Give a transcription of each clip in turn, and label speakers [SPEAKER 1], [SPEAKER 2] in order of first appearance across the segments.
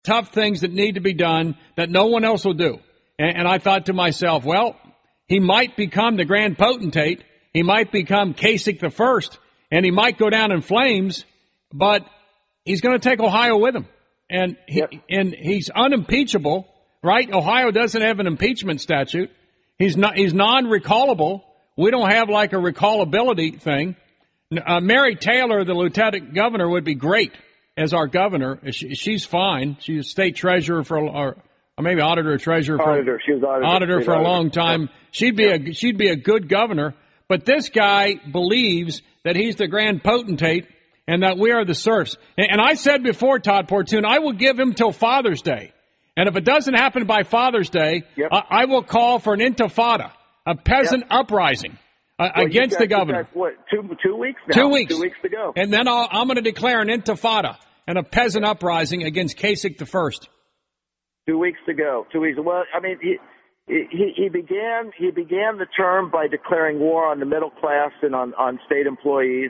[SPEAKER 1] tough things that need to be done that no one else will do. And I thought to myself, well, he might become the grand potentate. He might become Kasich the First, and he might go down in flames, but he's going to take Ohio with him. And he's unimpeachable, right? Ohio doesn't have an impeachment statute. He's non-recallable. We don't have like a recallability thing. Mary Taylor, the lieutenant governor, would be great as our governor. She's fine. She's a state treasurer or maybe auditor or treasurer
[SPEAKER 2] She was
[SPEAKER 1] auditor for a long time. She'd be a good governor. But this guy believes that he's the grand potentate and that we are the serfs. And I said before, Todd Portune, I will give him till Father's Day. And if it doesn't happen by Father's Day, I will call for an intifada, a peasant uprising against the governor.
[SPEAKER 2] What, 2 weeks now?
[SPEAKER 1] 2 weeks.
[SPEAKER 2] 2 weeks to go.
[SPEAKER 1] And then I'm going to declare an intifada and a peasant uprising against Kasich the First.
[SPEAKER 2] 2 weeks to go. 2 weeks. Well, I mean, he began the term by declaring war on the middle class and on state employees,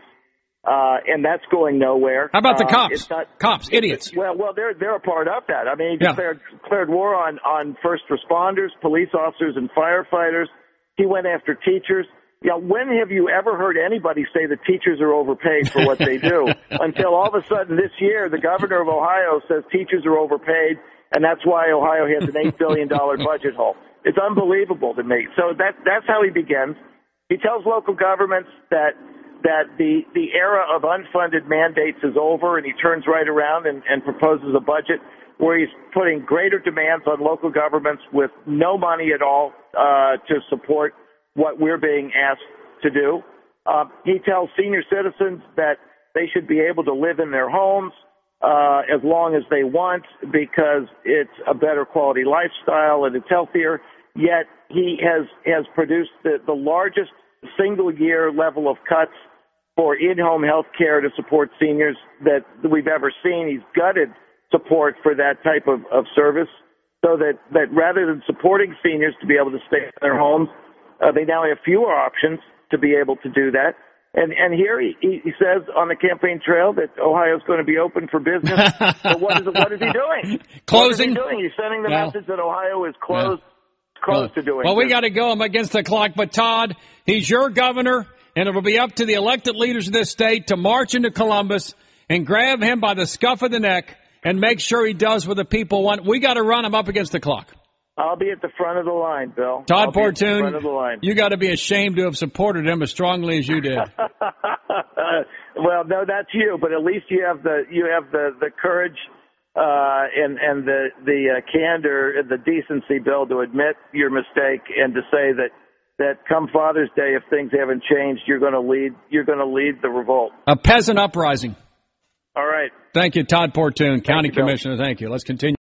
[SPEAKER 2] and that's going nowhere.
[SPEAKER 1] How about the cops? Cops, idiots.
[SPEAKER 2] Well, they're a part of that. I mean, he declared war on first responders, police officers, and firefighters. He went after teachers. When have you ever heard anybody say that teachers are overpaid for what they do? Until all of a sudden this year, the governor of Ohio says teachers are overpaid, and that's why Ohio has an $8 billion budget hole. It's unbelievable to me. So that's how he begins. He tells local governments that the era of unfunded mandates is over, and he turns right around and proposes a budget where he's putting greater demands on local governments with no money at all to support what we're being asked to do. He tells senior citizens that they should be able to live in their homes as long as they want because it's a better quality lifestyle and it's healthier. Yet he has produced the largest single-year level of cuts for in-home health care to support seniors that we've ever seen. He's gutted support for that type of service so that rather than supporting seniors to be able to stay in their homes, they now have fewer options to be able to do that. And here he says on the campaign trail that Ohio's going to be open for business. But what is he doing?
[SPEAKER 1] Closing?
[SPEAKER 2] What is he doing? He's sending the message that Ohio is closed. Close to doing.
[SPEAKER 1] Well, we got to go. I'm against the clock. But, Todd, he's your governor, and it will be up to the elected leaders of this state to march into Columbus and grab him by the scuff of the neck and make sure he does what the people want. We got to run him up against the clock.
[SPEAKER 2] I'll be at the front of the line, Bill.
[SPEAKER 1] Todd Portune, you got to be ashamed to have supported him as strongly as you did.
[SPEAKER 2] Well, no, that's you, but at least you have the courage and the candor and the decency, Bill, to admit your mistake and to say that come Father's Day, if things haven't changed, you're going to lead the revolt.
[SPEAKER 1] A peasant uprising.
[SPEAKER 2] All right.
[SPEAKER 1] Thank you, Todd Portune, County Commissioner. Thank you. Let's continue.